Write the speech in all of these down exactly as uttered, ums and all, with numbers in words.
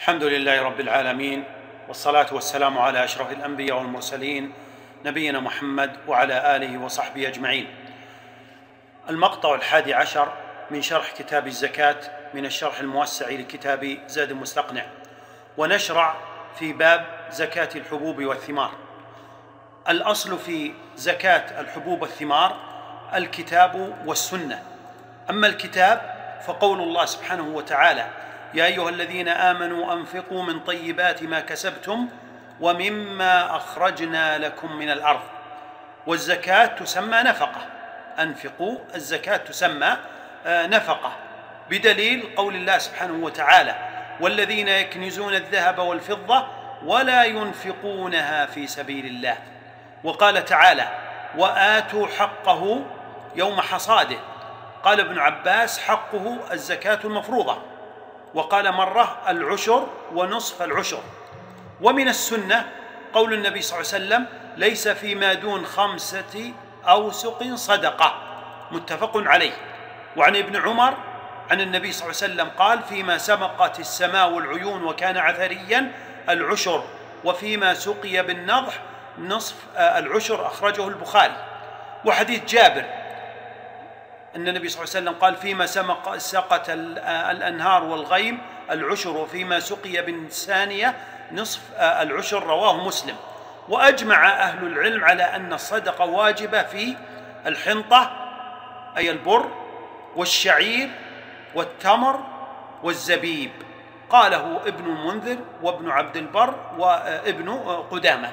الحمد لله رب العالمين، والصلاة والسلام على أشرف الأنبياء والمرسلين نبينا محمد وعلى آله وصحبه أجمعين. المقطع الحادي عشر من شرح كتاب الزكاة من الشرح الموسع لكتاب زاد المستقنع، ونشرع في باب زكاة الحبوب والثمار. الأصل في زكاة الحبوب والثمار الكتاب والسنة. أما الكتاب فقول الله سبحانه وتعالى: يا أيها الذين آمنوا أنفقوا من طيبات ما كسبتم ومما أخرجنا لكم من الأرض. والزكاة تسمى نفقة، أنفقوا، الزكاة تسمى نفقة، بدليل قول الله سبحانه وتعالى: والذين يكنزون الذهب والفضة ولا ينفقونها في سبيل الله. وقال تعالى: وآتوا حقه يوم حصاده. قال ابن عباس: حقه الزكاة المفروضة. وقال مرة: العشر ونصف العشر. ومن السنة قول النبي صلى الله عليه وسلم: ليس فيما دون خمسة أوسق صدقة، متفق عليه. وعن ابن عمر عن النبي صلى الله عليه وسلم قال: فيما سبقت السماء والعيون وكان عثريا العشر، وفيما سقي بالنضح نصف العشر، أخرجه البخاري. وحديث جابر أن النبي صلى الله عليه وسلم قال: فيما سقت الأنهار والغيم العشر، وفيما سقي بالثانية نصف العشر، رواه مسلم. وأجمع أهل العلم على أن الصدقة واجبة في الحنطة أي البر والشعير والتمر والزبيب، قاله ابن المنذر وابن عبد البر وابن قدامة.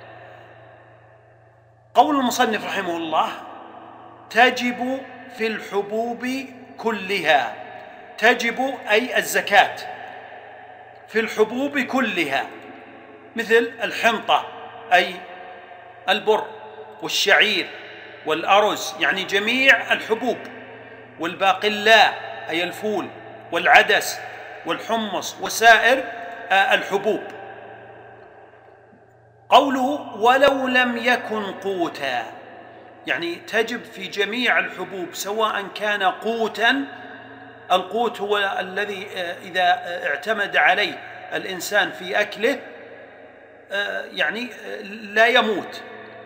قول المصنف رحمه الله: تجب في الحبوب كلها. تجب أي الزكاة في الحبوب كلها، مثل الحنطة أي البر والشعير والأرز، يعني جميع الحبوب، والباقلاء أي الفول والعدس والحمص وسائر الحبوب. قوله: ولو لم يكن قوتا، يعني تجب في جميع الحبوب سواء كان قوتا. القوت هو الذي إذا اعتمد عليه الإنسان في أكله يعني لا يموت،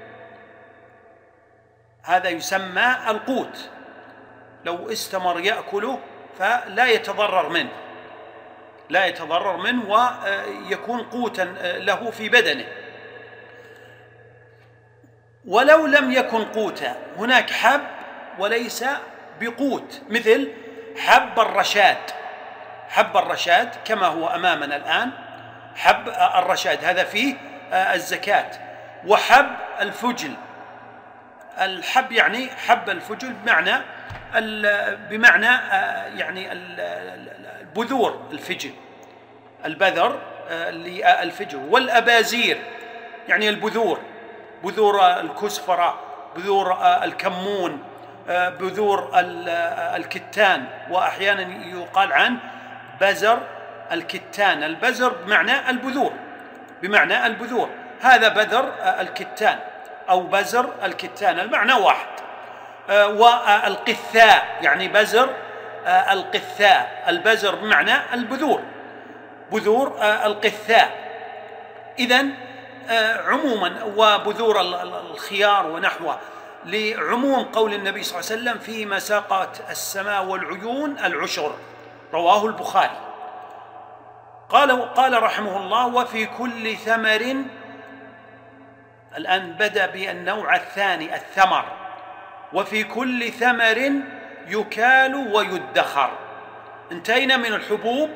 هذا يسمى القوت. لو استمر يأكله فلا يتضرر منه، لا يتضرر منه ويكون قوتا له في بدنه. ولو لم يكن قوتا، هناك حب وليس بقوت، مثل حب الرشاد. حب الرشاد كما هو أمامنا الآن، حب الرشاد هذا فيه الزكاة. وحب الفجل، الحب يعني حب الفجل بمعنى بمعنى يعني البذور الفجل، البذر للفجل. والأبازير يعني البذور، بذور الكسفرة، بذور الكمون، بذور الكتان، وأحيانا يقال عن بزر الكتان. البزر بمعنى البذور، بمعنى البذور، هذا بذر الكتان أو بزر الكتان، المعنى واحد. والقثاء يعني بزر القثاء، البزر بمعنى البذور، بذور القثاء. إذن عموما، وبذور الخيار ونحوه، لعموم قول النبي صلى الله عليه وسلم: فيما سقت السماء والعيون العشر، رواه البخاري. قال قال رحمه الله: وفي كل ثمر. الآن بدأ بالنوع الثاني الثمر. وفي كل ثمر يكال ويدخر. انتهينا من الحبوب،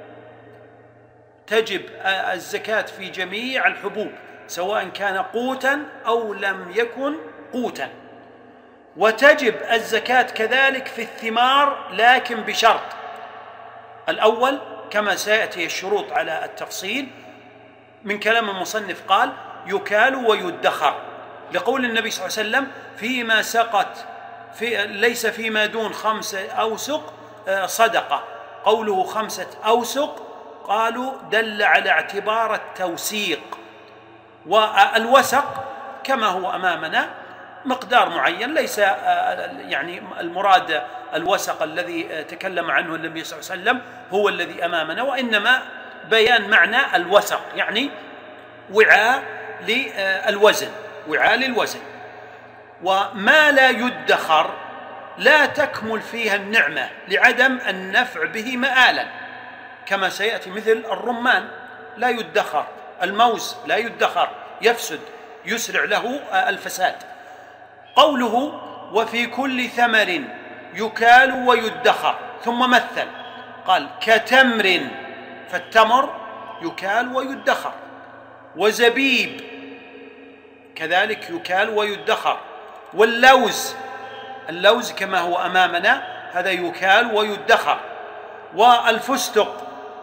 تجب الزكاة في جميع الحبوب سواء كان قوتا أو لم يكن قوتا. وتجب الزكاة كذلك في الثمار، لكن بشرط. الأول كما سيأتي الشروط على التفصيل من كلام المصنف، قال: يكال ويدخر، لقول النبي صلى الله عليه وسلم: فيما سقت في ليس فيما دون خمسة أوسق صدقة. قوله خمسة أوسق قالوا دل على اعتبار التوسيق. والوسق كما هو أمامنا مقدار معين، ليس يعني المراد الوسق الذي تكلم عنه النبي صلى الله عليه وسلم هو الذي أمامنا، وإنما بيان معنى الوثق، يعني وعاء للوزن، وعاء للوزن. وما لا يدخر لا تكمل فيها النعمة لعدم النفع به مآلا، كما سيأتي، مثل الرمان لا يدخر، الموز لا يدخر، يفسد، يسرع له الفساد. قوله وفي كل ثمر يكال ويدخر، ثم مثل قال كتمر، فالتمر يكال ويدخر، وزبيب كذلك يكال ويدخر، واللوز، اللوز كما هو أمامنا هذا يكال ويدخر، والفستق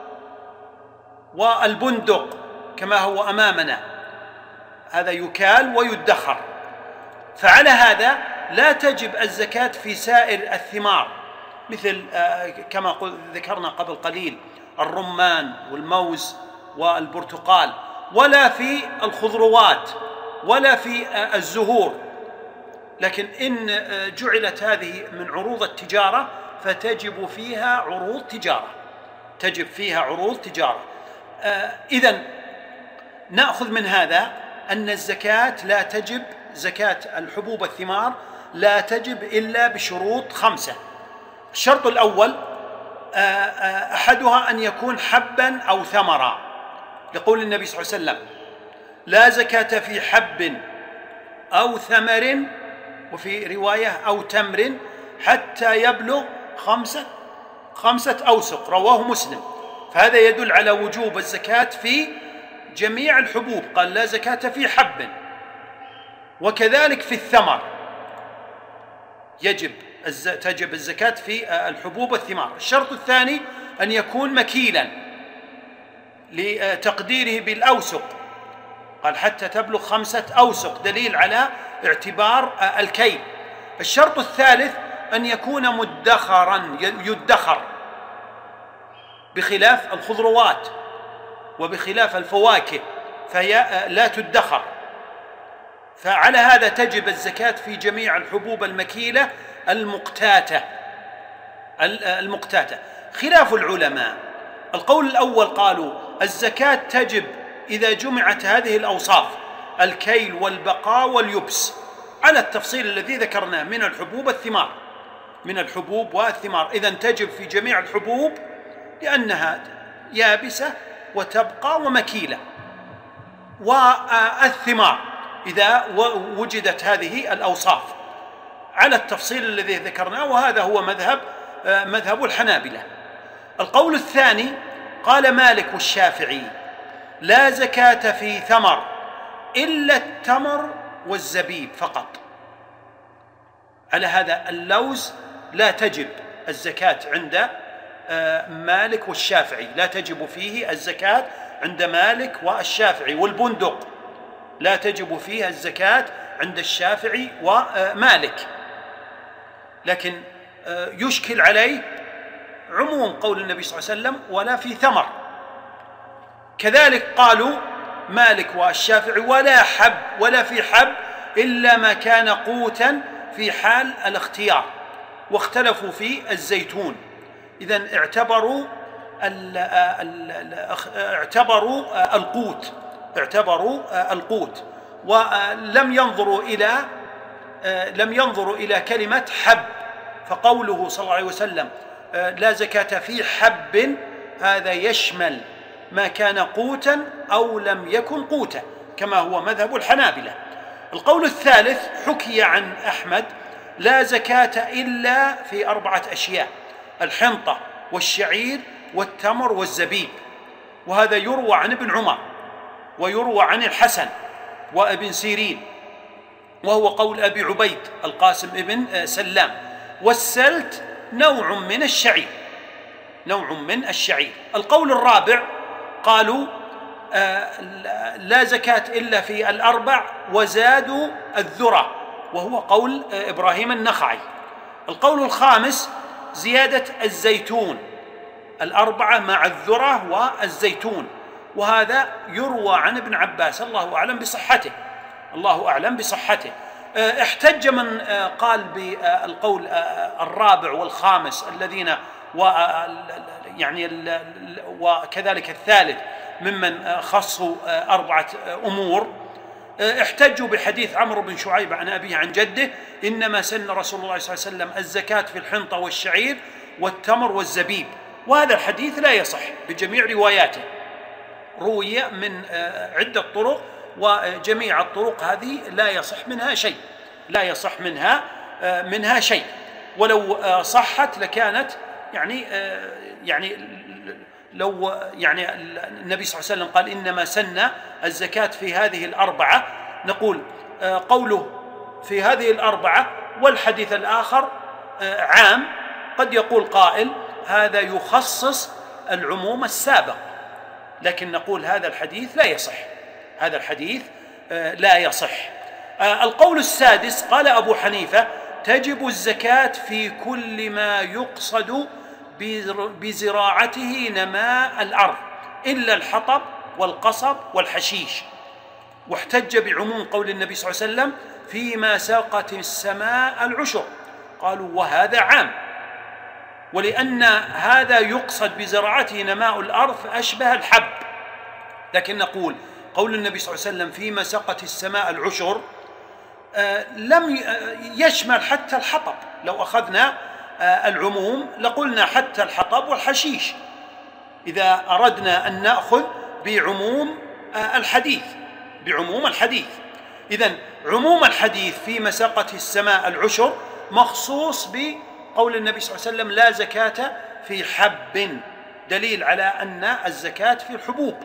والبندق كما هو أمامنا هذا يكال ويدخر. فعلى هذا لا تجب الزكاة في سائر الثمار، مثل كما ذكرنا قبل قليل الرمان والموز والبرتقال، ولا في الخضروات، ولا في الزهور. لكن إن جعلت هذه من عروض التجارة فتجب فيها عروض تجارة، تجب فيها عروض تجارة. إذن نأخذ من هذا أن الزكاة لا تجب، زكاة الحبوب والثمار لا تجب إلا بشروط خمسة. الشرط الأول أحدها أن يكون حبا أو ثمرا، لقول النبي صلى الله عليه وسلم لا زكاة في حب أو ثمر، وفي رواية أو تمر حتى يبلغ خمسة خمسة أوسق، رواه مسلم. فهذا يدل على وجوب الزكاة في جميع الحبوب، قال لا زكاة في حب، وكذلك في الثمر يجب تجب الزكاة في الحبوب والثمار. الشرط الثاني أن يكون مكيلا لتقديره بالأوسق، قال حتى تبلغ خمسة أوسق، دليل على اعتبار الكيل. الشرط الثالث أن يكون مدخرا، يدخر، بخلاف الخضروات وبخلاف الفواكه فهي لا تدخر. فعلى هذا تجب الزكاة في جميع الحبوب المكيلة المقتاتة المقتاتة خلاف العلماء. القول الأول قالوا الزكاة تجب إذا جمعت هذه الأوصاف، الكيل والبقاء واليبس، على التفصيل الذي ذكرناه من الحبوب والثمار، من الحبوب والثمار. إذن تجب في جميع الحبوب لأنها يابسة وتبقى ومكيلة، والثمار إذا وجدت هذه الأوصاف على التفصيل الذي ذكرناه، وهذا هو مذهب مذهب الحنابلة. القول الثاني قال مالك والشافعي لا زكاة في ثمر إلا التمر والزبيب فقط. على هذا اللوز لا تجب الزكاة عند مالك والشافعي، لا تجب فيه الزكاة عند مالك والشافعي. والبندق لا تجب فيها الزكاة عند الشافعي ومالك. لكن يشكل عليه عموم قول النبي صلى الله عليه وسلم ولا في ثمر. كذلك قالوا مالك والشافعي ولا حب، ولا في حب إلا ما كان قوتا في حال الاختيار، واختلفوا في الزيتون. إذن اعتبروا ال ال ال اعتبروا القوت اعتبروا القوت ولم ينظروا إلى لم ينظروا إلى كلمة حب. فقوله صلى الله عليه وسلم لا زكاة في حب هذا يشمل ما كان قوتا أو لم يكن قوتا، كما هو مذهب الحنابلة. القول الثالث حكي عن أحمد لا زكاة إلا في أربعة أشياء: الحنطة والشعير والتمر والزبيب. وهذا يروى عن ابن عمر ويروى عن الحسن وابن سيرين، وهو قول أبي عبيد القاسم ابن سلام. والسلت نوع من الشعير، نوع من الشعير. القول الرابع قالوا آه لا زكاة إلا في الأربع وزادوا الذرة، وهو قول آه إبراهيم النخعي. القول الخامس زيادة الزيتون، الأربعة مع الذرة والزيتون، وهذا يروى عن ابن عباس، الله أعلم بصحته الله أعلم بصحته. احتج من قال بالقول الرابع والخامس الذين يعني وكذلك الثالث ممن خصوا أربعة أمور احتجوا بحديث عمرو بن شعيب عن أبيه عن جده: إنما سن رسول الله صلى الله عليه وسلم الزكاة في الحنطة والشعير والتمر والزبيب. وهذا الحديث لا يصح بجميع رواياته، روي من عدة طرق، وجميع الطرق هذه لا يصح منها شيء، لا يصح منها منها شيء. ولو صحت لكانت يعني يعني لو يعني النبي صلى الله عليه وسلم قال إنما سن الزكاة في هذه الأربعة، نقول قوله في هذه الأربعة والحديث الآخر عام، قد يقول قائل هذا يخصص العموم السابق، لكن نقول هذا الحديث لا يصح، هذا الحديث لا يصح. القول السادس قال أبو حنيفة: تجب الزكاة في كل ما يقصد بزراعته نماء الأرض إلا الحطب والقصب والحشيش. واحتج بعموم قول النبي صلى الله عليه وسلم: فيما ساقت السماء العشر. قالوا وهذا عام، ولأن هذا يقصد بزراعته نماء الأرض فأشبه الحب. لكن نقول قول النبي صلى الله عليه وسلم: فيما سقت السماء العشر آه لم يشمل حتى الحطب. لو أخذنا آه العموم لقلنا حتى الحطب والحشيش، إذا أردنا أن نأخذ بعموم آه الحديث بعموم الحديث إذن عموم الحديث فيما سقت السماء العشر مخصوص بقول النبي صلى الله عليه وسلم: لا زكاة في حب، دليل على أن الزكاة في الحبوب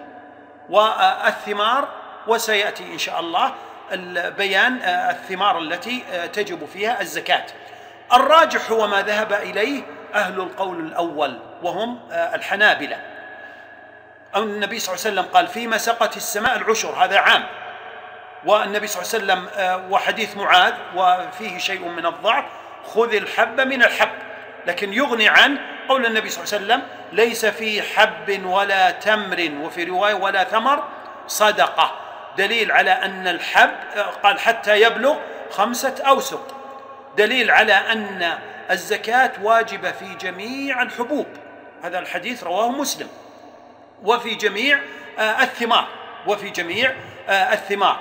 والثمار، وسيأتي إن شاء الله البيان الثمار التي تجب فيها الزكاة. الراجح هو ما ذهب إليه أهل القول الأول وهم الحنابلة. النبي صلى الله عليه وسلم قال: فيما سقت السماء العشر، هذا عام. والنبي صلى الله عليه وسلم وحديث معاذ وفيه شيء من الضعف: خذ الحب من الحب. لكن يغني عن قول النبي صلى الله عليه وسلم: ليس في حب ولا تمر، وفي رواية ولا ثمر صدقة، دليل على أن الحب قال حتى يبلغ خمسة أوسق، دليل على أن الزكاة واجبة في جميع الحبوب. هذا الحديث رواه مسلم. وفي جميع الثمار وفي جميع الثمار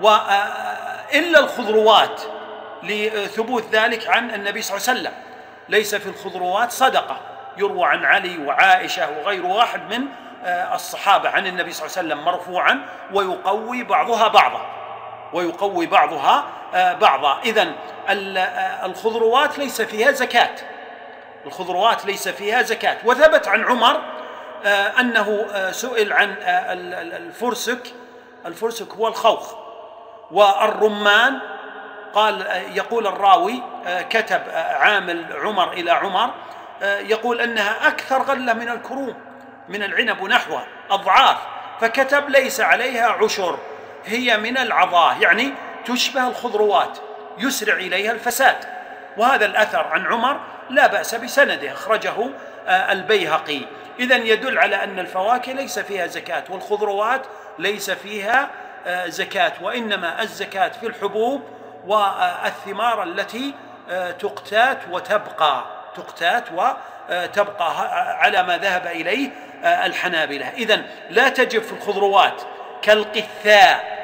وإلا الخضروات، لثبوت ذلك عن النبي صلى الله عليه وسلم: ليس في الخضروات صدقة. يروى عن علي وعائشة وغير واحد من الصحابة عن النبي صلى الله عليه وسلم مرفوعا، ويقوي بعضها بعضا ويقوي بعضها بعضا. إذن الخضروات ليس فيها زكاة، الخضروات ليس فيها زكاة. وثبت عن عمر أنه سئل عن الفرسك، الفرسك هو الخوخ، والرمان، قال يقول الراوي كتب عامل عمر إلى عمر يقول أنها أكثر غلة من الكروم من العنب ونحوها أضعاف، فكتب: ليس عليها عشر، هي من العضاه، يعني تشبه الخضروات يسرع إليها الفساد. وهذا الأثر عن عمر لا بأس بسنده، أخرجه البيهقي. إذن يدل على أن الفواكه ليس فيها زكاة، والخضروات ليس فيها زكاة، وإنما الزكاة في الحبوب والثمار التي تقتات وتبقى تقتات وتبقى على ما ذهب إليه الحنابلة. إذن لا تجب في الخضروات كالقثاء.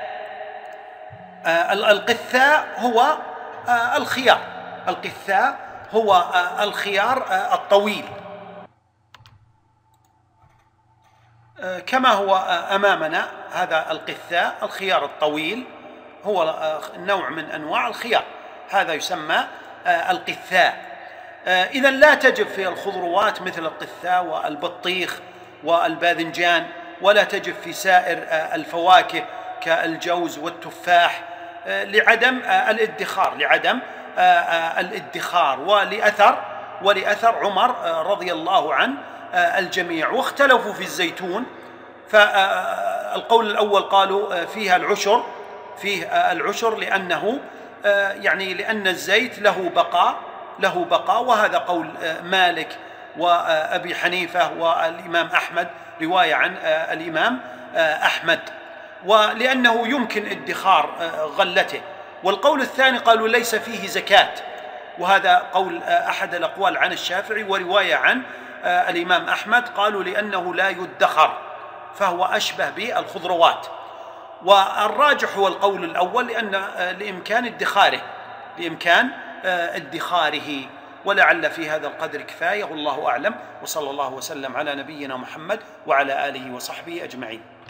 القثاء هو الخيار، القثاء هو الخيار الطويل كما هو أمامنا. هذا القثاء الخيار الطويل هو نوع من أنواع الخيار، هذا يسمى القثاء. إذن لا تجب في الخضروات مثل القثاء والبطيخ والباذنجان، ولا تجب في سائر الفواكه كالجوز والتفاح لعدم الادخار لعدم الادخار ولأثر ولأثر عمر رضي الله عن الجميع. واختلفوا في الزيتون، فالقول الأول قالوا فيها العشر فيه العشر لأنه يعني لأن الزيت له بقاء له بقاء وهذا قول مالك وأبي حنيفة والإمام أحمد، رواية عن الإمام أحمد، ولأنه يمكن ادخار غلته. والقول الثاني قالوا ليس فيه زكاة، وهذا قول أحد الأقوال عن الشافعي ورواية عن الإمام أحمد قالوا لأنه لا يدخر، فهو أشبه بالخضروات. والراجح هو القول الأول، لأن لإمكان ادخاره لإمكان ادخاره ولعل في هذا القدر كفاية، والله أعلم، وصلى الله وسلم على نبينا محمد وعلى آله وصحبه أجمعين.